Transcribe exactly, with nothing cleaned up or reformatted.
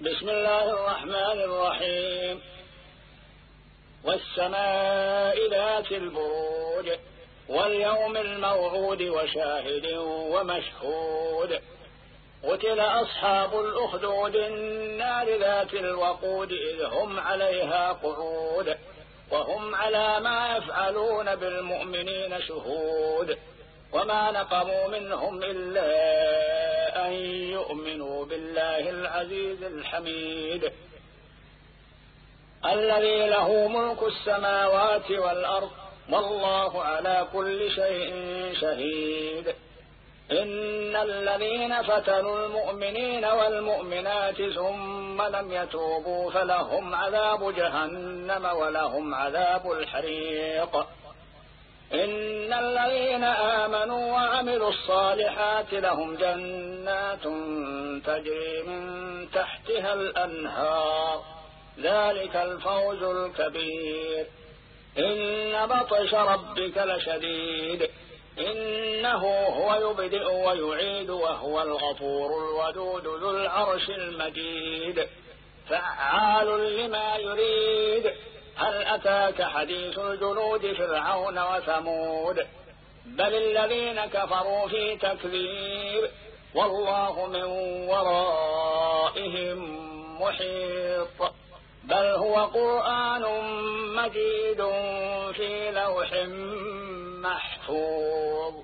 بسم الله الرحمن الرحيم والسماء ذات البروج واليوم الموعود وشاهد ومشهود قتل أصحاب الأخدود النار ذات الوقود إذ هم عليها قعود وهم على ما يفعلون بالمؤمنين شهود وما نقموا منهم إلا أن يؤمنوا بالله العزيز الحميد الذي له ملك السماوات والأرض والله على كل شيء شهيد إن الذين فتنوا المؤمنين والمؤمنات ثم لم يتوبوا فلهم عذاب جهنم ولهم عذاب الحريق إن الذين آمنوا وعملوا الصالحات لهم جنات تجري من تحتها الأنهار ذلك الفوز الكبير إن بطش ربك لشديد إنه هو يبدئ ويعيد وهو الغفور الودود ذو العرش المجيد فعال لما يريد هل أتاك حديث الجنود فرعون وثمود بل الذين كفروا في تكذيب والله من ورائهم محيط بل هو قرآن مجيد في لوح محفوظ